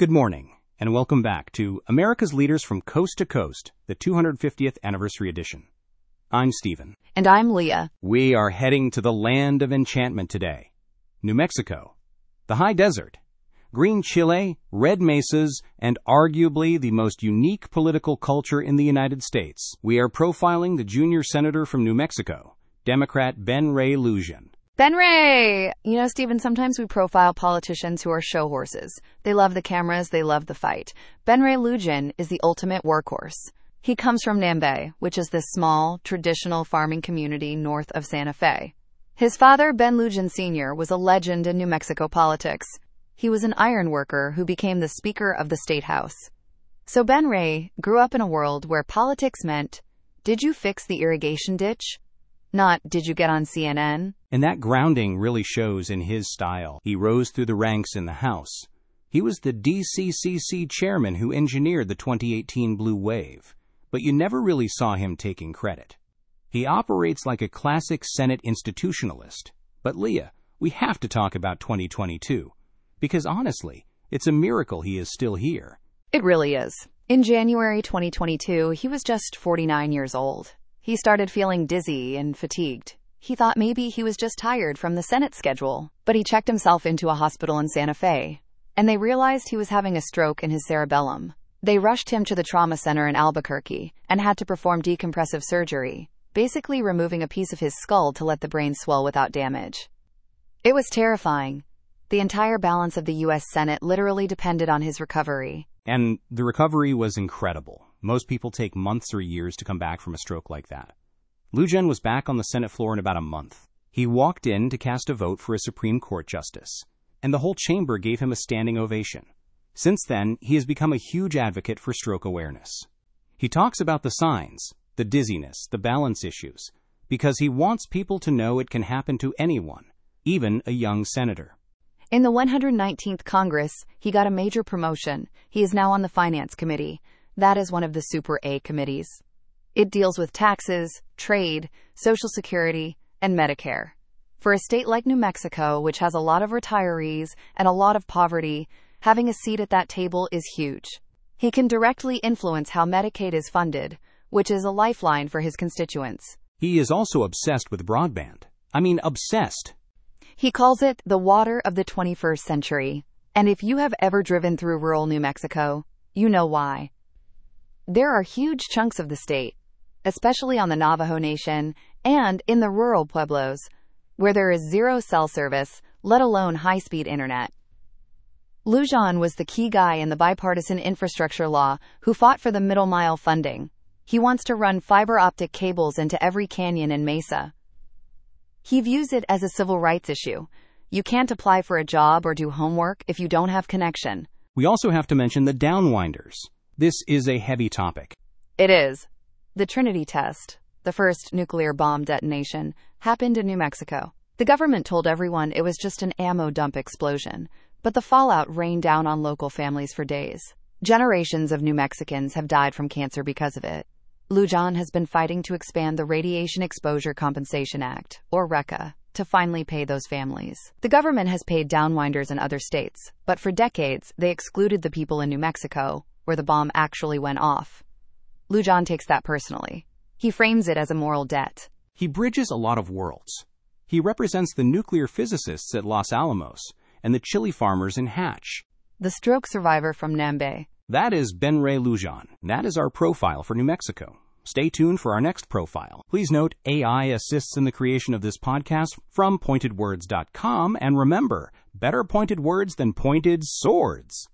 Good morning, and welcome back to America's Leaders from Coast to Coast, the 250th Anniversary Edition. I'm Stephen. And I'm Leah. We are heading to the land of enchantment today. New Mexico, the high desert, green Chile, red mesas, and arguably the most unique political culture in the United States. We are profiling the junior senator from New Mexico, Democrat Ben Ray Lujan. Ben Ray! You know, Stephen, sometimes we profile politicians who are show horses. They love the cameras, they love the fight. Ben Ray Lujan is the ultimate workhorse. He comes from Nambe, which is this small, traditional farming community north of Santa Fe. His father, Ben Lujan Sr., was a legend in New Mexico politics. He was an iron worker who became the Speaker of the State House. So Ben Ray grew up in a world where politics meant, did you fix the irrigation ditch? Not, did you get on CNN? And that grounding really shows in his style. He rose through the ranks in the House. He was the DCCC chairman who engineered the 2018 Blue Wave, but you never really saw him taking credit. He operates like a classic Senate institutionalist. But Leah, we have to talk about 2022, because honestly, it's a miracle he is still here. It really is. In January 2022, he was just 49 years old. He started feeling dizzy and fatigued. He thought maybe he was just tired from the Senate schedule, but he checked himself into a hospital in Santa Fe, and they realized he was having a stroke in his cerebellum. They rushed him to the trauma center in Albuquerque and had to perform decompressive surgery, basically removing a piece of his skull to let the brain swell without damage. It was terrifying. The entire balance of the U.S. Senate literally depended on his recovery. And the recovery was incredible. Most people take months or years to come back from a stroke like that. Lujan was back on the Senate floor in about a month. He walked in to cast a vote for a Supreme Court justice, and the whole chamber gave him a standing ovation. Since then, he has become a huge advocate for stroke awareness. He talks about the signs, the dizziness, the balance issues, because he wants people to know it can happen to anyone, even a young senator. In the 119th Congress, he got a major promotion. He is now on the Finance Committee. That is one of the Super A committees. It deals with taxes, trade, Social Security, and Medicare. For a state like New Mexico, which has a lot of retirees and a lot of poverty, having a seat at that table is huge. He can directly influence how Medicaid is funded, which is a lifeline for his constituents. He is also obsessed with broadband. Obsessed. He calls it the water of the 21st century. And if you have ever driven through rural New Mexico, you know why. There are huge chunks of the state, especially on the Navajo Nation and in the rural pueblos, where there is zero cell service, let alone high-speed internet. Lujan was the key guy in the bipartisan infrastructure law who fought for the middle mile funding. He wants to run fiber optic cables into every canyon and mesa. He views it as a civil rights issue. You can't apply for a job or do homework if you don't have connection. We also have to mention the downwinders. This is a heavy topic. It is. The Trinity test, the first nuclear bomb detonation, happened in New Mexico. The government told everyone it was just an ammo dump explosion, but the fallout rained down on local families for days. Generations of New Mexicans have died from cancer because of it. Lujan has been fighting to expand the Radiation Exposure Compensation Act, or RECA, to finally pay those families. The government has paid downwinders in other states, but for decades they excluded the people in New Mexico, where the bomb actually went off. Lujan takes that personally. He frames it as a moral debt. He bridges a lot of worlds. He represents the nuclear physicists at Los Alamos and the chili farmers in Hatch. The stroke survivor from Nambe. That is Ben Ray Lujan. That is our profile for New Mexico. Stay tuned for our next profile. Please note, AI assists in the creation of this podcast from pointedwords.com, and remember, better pointed words than pointed swords.